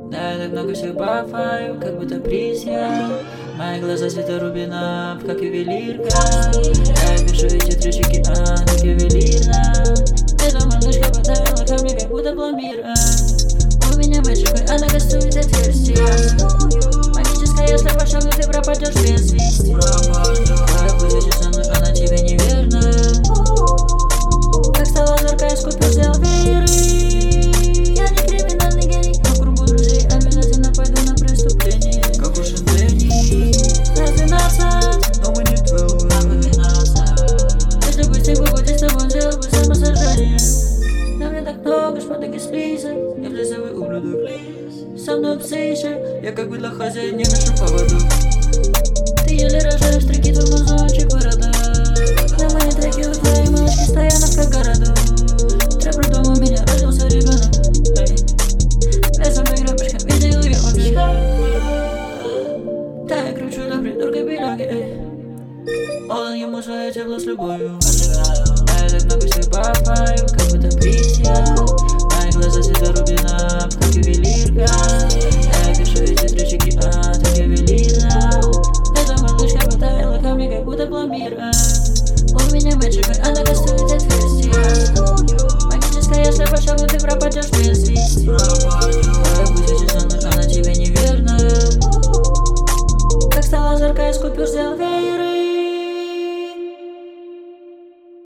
Да, так много всех бафаю, как будто приз я. Мои глаза цвета рубинов, как ювелирка. Я пишу эти тречики, так ювелирно. Эта малышка поставила ко мне, как будто пломбир. У меня мальчик, она кастует отверстия. Магическая, если пошагну, ты пропадешь без вести. Как бы сейчас со мной, она тебе неверна. Как стала зорка, я скупил, взял вееры. Я не криминальный гений, но в кругу друзей обязательно пойду на преступление. Как у Шендени. Раз 12, но мы не твои. нам бы 12. Если бы ты бы здесь, то он сделал бы самосожжение. На мне так много шмоток и список. Я влезаю ублюдок, лиз. Со мной псиша, я как бы для хозяина не ношу поводу. Ты еле рожаешь треки, твой мазончик борода. На мои треки у твоей малышки стоянов как городу. Трепру дома у меня родился ребенок. Лесом и грабежком видел ее объект. Да, я кручу до придурка береги. Он ему свое тепло с любовью. Я так много всех бафаю, как будто приз я. Мои глаза цвета рубинов, как ювелирка. Я пишу эти тречики, так ювелирно. Эта малышка поставила ко мне, как будто пломбир. У меня мальчик, она кастует отверстия. Магическая, если пошагну, ты пропадешь без вести. Как бы сейчас она тебе неверна. Как стала зорка, я скупил, взял вееры.